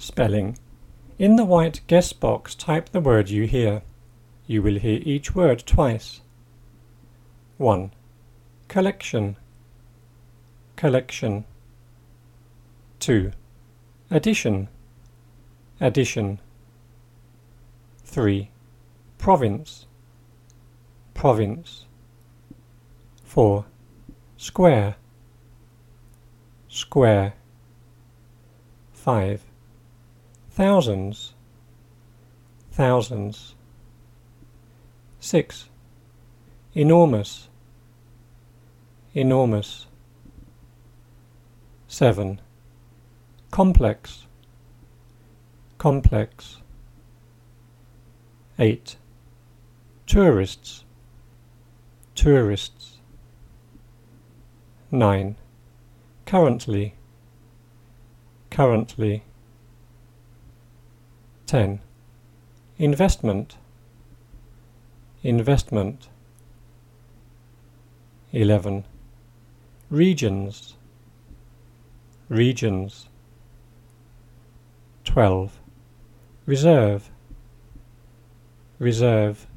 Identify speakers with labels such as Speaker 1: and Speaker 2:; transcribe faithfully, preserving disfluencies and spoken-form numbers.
Speaker 1: Spelling. In the white guess box, type the word you hear. You will hear each word twice. one. Collection. Collection. two. Addition. Addition. three. Province. Province. four. Square. Square. five. Thousands. Thousands. six. Enormous. Enormous. seven. Complex. Complex. eight. Tourists. Tourists. nine. Currently. Currently. ten. Investment. Investment. eleven. Regions. Regions. twelve. Reserve. Reserve.